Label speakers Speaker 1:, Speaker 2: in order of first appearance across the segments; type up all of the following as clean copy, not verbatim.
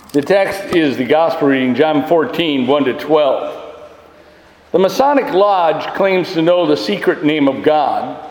Speaker 1: The text is the Gospel reading, John 14, 1-12. The Masonic Lodge claims to know the secret name of God.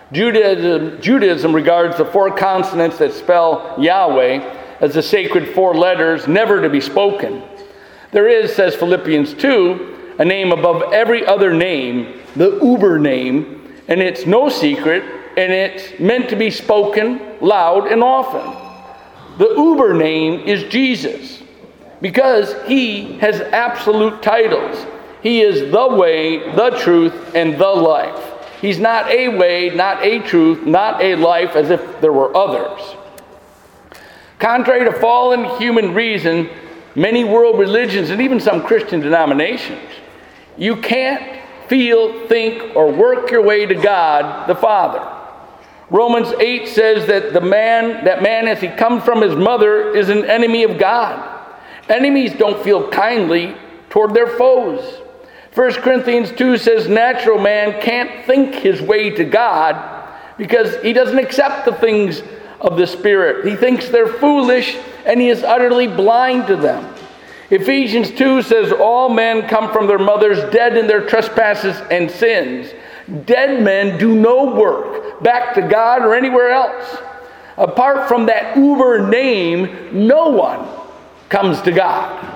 Speaker 1: Judaism regards the four consonants that spell Yahweh as the sacred four letters never to be spoken. There is, says Philippians 2, a name above every other name, the Uber name, and it's no secret, and it's meant to be spoken loud and often. The Uber name is Jesus, because he has absolute titles. He is the way, the truth, and the life. He's not a way, not a truth, not a life, as if there were others. Contrary to fallen human reason, many world religions, and even some Christian denominations, you can't feel, think, or work your way to God the Father. Romans 8 says that man as he comes from his mother is an enemy of God. Enemies don't feel kindly toward their foes. 1 Corinthians 2 says natural man can't think his way to God because he doesn't accept the things of the Spirit. He thinks they're foolish and he is utterly blind to them. Ephesians 2 says all men come from their mothers dead in their trespasses and sins. Dead men do no work back to God or anywhere else. Apart from that Uber name, no one comes to God.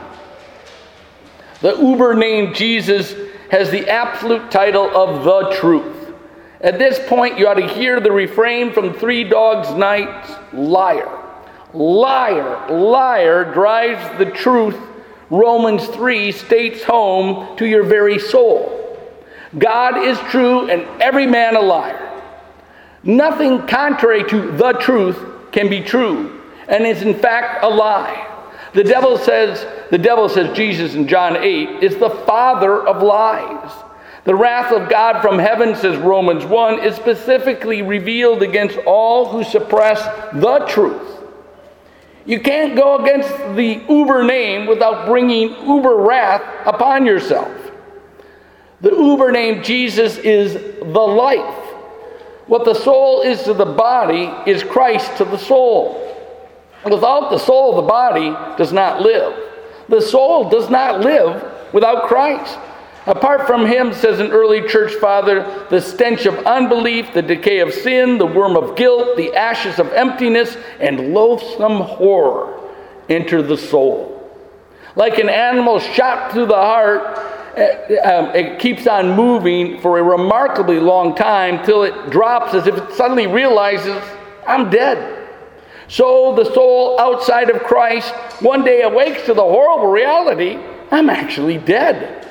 Speaker 1: The Uber name Jesus has the absolute title of the truth. At this point, you ought to hear the refrain from Three Dogs Night's Liar. Liar, liar drives the truth, Romans 3 states, home to your very soul. God is true and every man a liar. Nothing contrary to the truth can be true and is in fact a lie. The devil says Jesus in John 8 is the father of lies. The wrath of God from heaven, says Romans 1, is specifically revealed against all who suppress the truth. You can't go against the Uber name without bringing Uber wrath upon yourself. The Uber name Jesus is the life. What the soul is to the body is Christ to the soul. Without the soul, the body does not live. The soul does not live without Christ. Apart from him, says an early church father, the stench of unbelief, the decay of sin, the worm of guilt, the ashes of emptiness, and loathsome horror enter the soul. Like an animal shot through the heart, it keeps on moving for a remarkably long time till it drops as if it suddenly realizes, I'm dead. So the soul outside of Christ one day awakes to the horrible reality, I'm actually dead.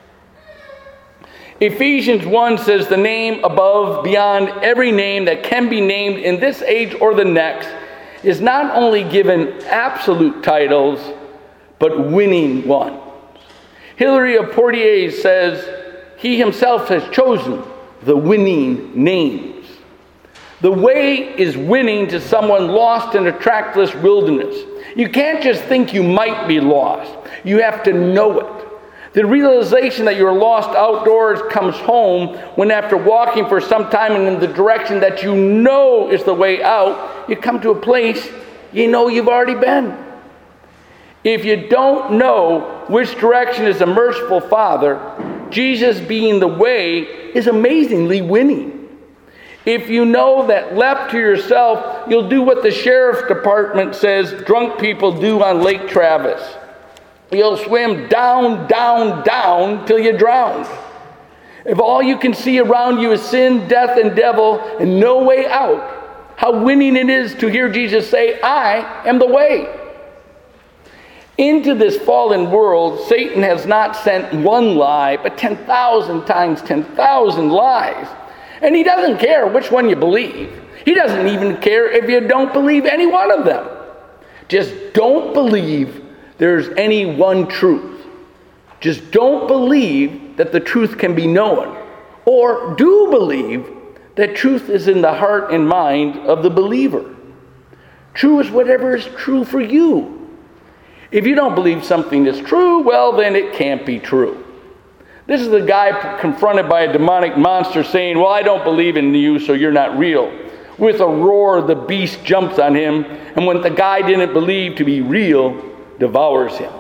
Speaker 1: Ephesians 1 says the name above, beyond every name that can be named in this age or the next is not only given absolute titles, but winning ones. Hilary of Poitiers says he himself has chosen the winning names. The way is winning to someone lost in a trackless wilderness. You can't just think you might be lost. You have to know it. The realization that you're lost outdoors comes home when, after walking for some time and in the direction that you know is the way out, you come to a place you know you've already been. If you don't know which direction is the merciful Father, Jesus being the way is amazingly winning. If you know that left to yourself, you'll do what the sheriff's department says drunk people do on Lake Travis. You'll swim down, down, down till you drown. If all you can see around you is sin, death, and devil, and no way out, how winning it is to hear Jesus say, I am the way. Into this fallen world, Satan has not sent one lie, but 10,000 times 10,000 lies. And he doesn't care which one you believe. He doesn't even care if you don't believe any one of them. Just don't believe there's any one truth. Just don't believe that the truth can be known. Or do believe that truth is in the heart and mind of the believer. True is whatever is true for you. If you don't believe something is true, well, then it can't be true. This is the guy confronted by a demonic monster saying, well, I don't believe in you, so you're not real. With a roar, the beast jumps on him, and when the guy didn't believe to be real, devours him.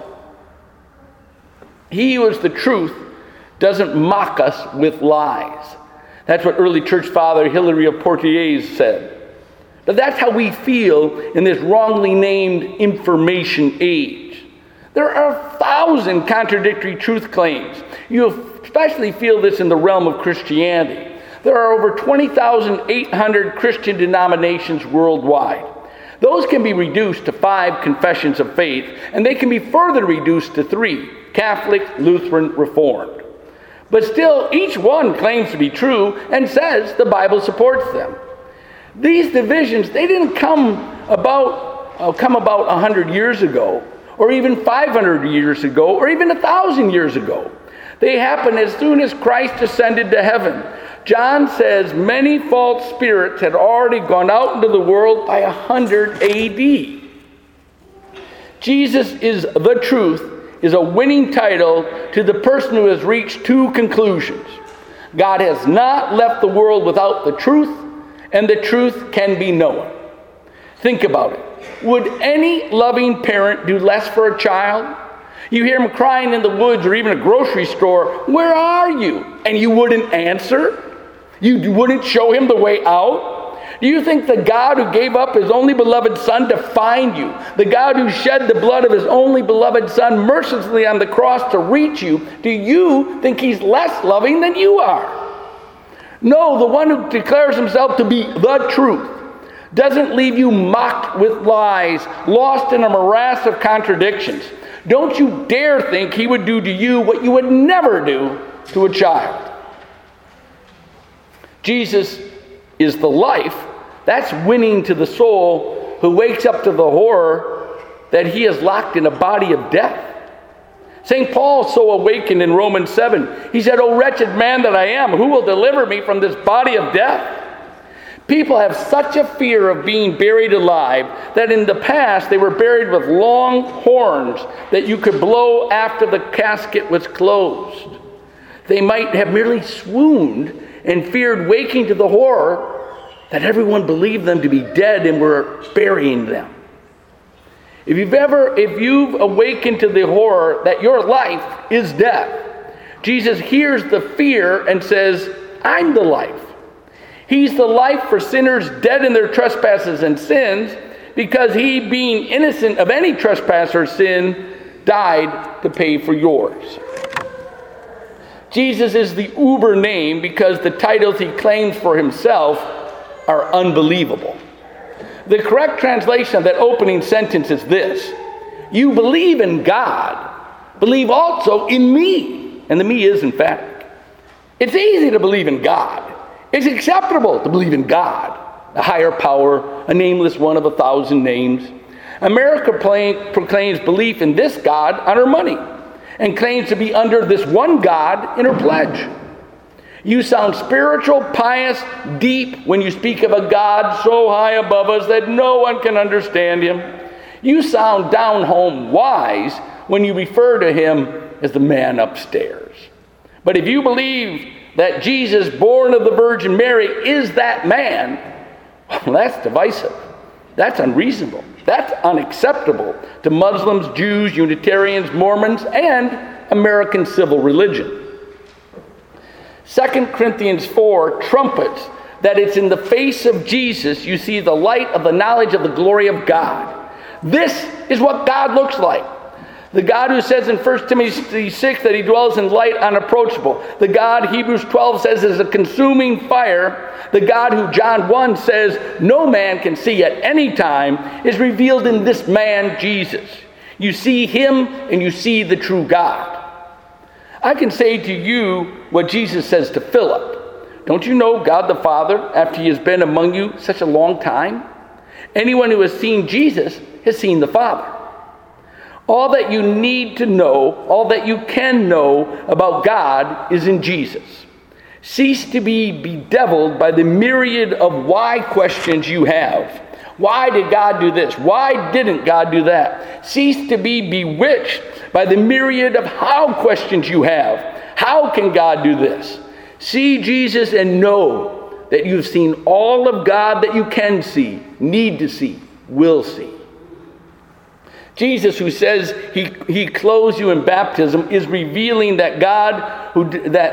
Speaker 1: He who is the truth doesn't mock us with lies. That's what early church father Hilary of Poitiers said. But that's how we feel in this wrongly named information age. There are 1,000 contradictory truth claims. You especially feel this in the realm of Christianity. There are over 20,800 Christian denominations worldwide. Those can be reduced to 5 confessions of faith, and they can be further reduced to 3, Catholic, Lutheran, Reformed. But still, each one claims to be true and says the Bible supports them. These divisions, they didn't come about 100 years ago, or even 500 years ago, or even 1,000 years ago. They happened as soon as Christ ascended to heaven. John says many false spirits had already gone out into the world by 100 AD. Jesus is the truth is a winning title to the person who has reached 2 conclusions. God has not left the world without the truth, and the truth can be known. Think about it. Would any loving parent do less for a child? You hear him crying in the woods or even a grocery store, "Where are you?" And you wouldn't answer? You wouldn't show him the way out? Do you think the God who gave up his only beloved Son to find you, the God who shed the blood of his only beloved Son mercilessly on the cross to reach you, do you think he's less loving than you are? No, the one who declares himself to be the truth doesn't leave you mocked with lies, lost in a morass of contradictions. Don't you dare think he would do to you what you would never do to a child. Jesus is the life. That's winning to the soul who wakes up to the horror that he is locked in a body of death. St. Paul so awakened in Romans 7. He said, "O wretched man that I am, who will deliver me from this body of death?" People have such a fear of being buried alive that in the past they were buried with long horns that you could blow after the casket was closed. They might have merely swooned and feared waking to the horror that everyone believed them to be dead and were burying them. If you've awakened to the horror that your life is death, Jesus hears the fear and says, "I'm the life." He's the life for sinners dead in their trespasses and sins, because he, being innocent of any trespass or sin, died to pay for yours. Jesus is the uber name because the titles he claims for himself are unbelievable. The correct translation of that opening sentence is this: "You believe in God, believe also in me." And the me is emphatic. It's easy to believe in God. It's acceptable to believe in God, a higher power, a nameless one of 1,000 names. America proclaims belief in this God on her money and claims to be under this one God in her pledge. You sound spiritual, pious, deep when you speak of a God so high above us that no one can understand him. You sound down-home wise when you refer to him as the man upstairs. But if you believe that Jesus, born of the Virgin Mary, is that man, well, that's divisive. That's unreasonable. That's unacceptable to Muslims, Jews, Unitarians, Mormons, and American civil religion. 2 Corinthians 4 trumpets that it's in the face of Jesus you see the light of the knowledge of the glory of God. This is what God looks like. The God who says in 1 Timothy 6 that he dwells in light unapproachable. The God Hebrews 12 says is a consuming fire. The God who John 1 says no man can see at any time is revealed in this man Jesus. You see him and you see the true God. I can say to you what Jesus says to Philip. Don't you know God the Father after he has been among you such a long time? Anyone who has seen Jesus has seen the Father. All that you need to know, all that you can know about God is in Jesus. Cease to be bedeviled by the myriad of why questions you have. Why did God do this? Why didn't God do that? Cease to be bewitched by the myriad of how questions you have. How can God do this? See Jesus and know that you've seen all of God that you can see, need to see, will see. Jesus, who says he clothes you in baptism, is revealing the God who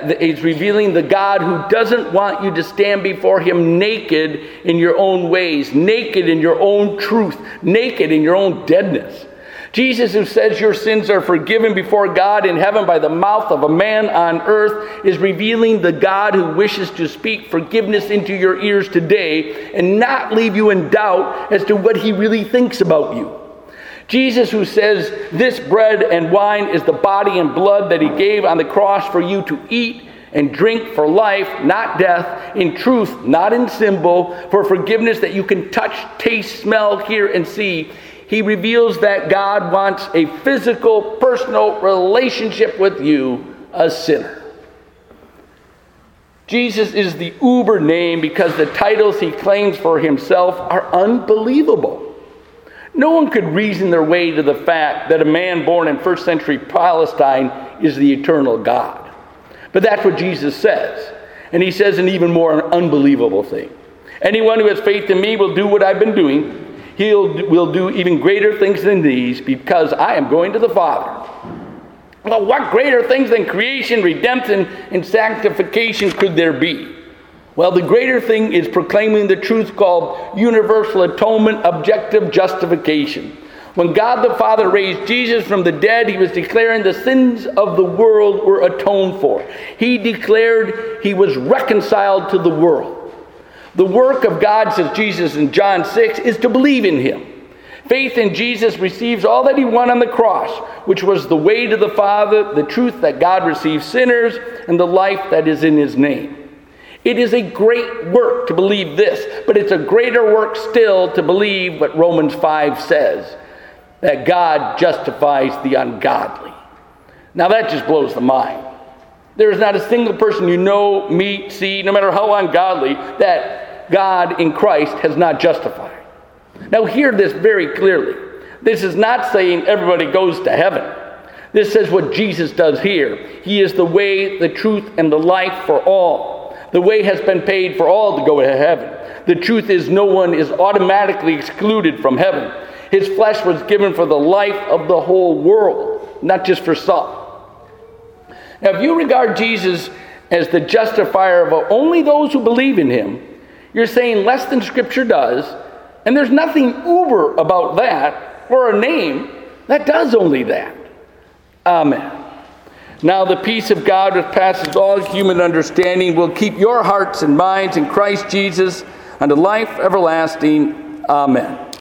Speaker 1: doesn't want you to stand before him naked in your own ways, naked in your own truth, naked in your own deadness. Jesus, who says your sins are forgiven before God in heaven by the mouth of a man on earth, is revealing the God who wishes to speak forgiveness into your ears today and not leave you in doubt as to what he really thinks about you. Jesus, who says this bread and wine is the body and blood that he gave on the cross for you to eat and drink for life, not death, in truth, not in symbol, for forgiveness that you can touch, taste, smell, hear, and see. He reveals that God wants a physical, personal relationship with you, a sinner. Jesus is the uber name because the titles he claims for himself are unbelievable. No one could reason their way to the fact that a man born in first century Palestine is the eternal God. But that's what Jesus says. And he says an even more unbelievable thing. Anyone who has faith in me will do what I've been doing. Will do even greater things than these because I am going to the Father. Well, what greater things than creation, redemption, and sanctification could there be? Well, the greater thing is proclaiming the truth called universal atonement, objective justification. When God the Father raised Jesus from the dead, he was declaring the sins of the world were atoned for. He declared he was reconciled to the world. The work of God, says Jesus in John 6, is to believe in him. Faith in Jesus receives all that he won on the cross, which was the way to the Father, the truth that God receives sinners, and the life that is in his name. It is a great work to believe this, but it's a greater work still to believe what Romans 5 says, that God justifies the ungodly. Now that just blows the mind. There is not a single person you know, meet, see, no matter how ungodly, that God in Christ has not justified. Now hear this very clearly. This is not saying everybody goes to heaven. This says what Jesus does here. He is the way, the truth, and the life for all. The way has been paid for all to go to heaven. The truth is no one is automatically excluded from heaven. His flesh was given for the life of the whole world, not just for some. Now, if you regard Jesus as the justifier of only those who believe in him, you're saying less than Scripture does, and there's nothing uber about that, or a name that does only that. Amen. Now the peace of God, which passes all human understanding, will keep your hearts and minds in Christ Jesus unto life everlasting. Amen.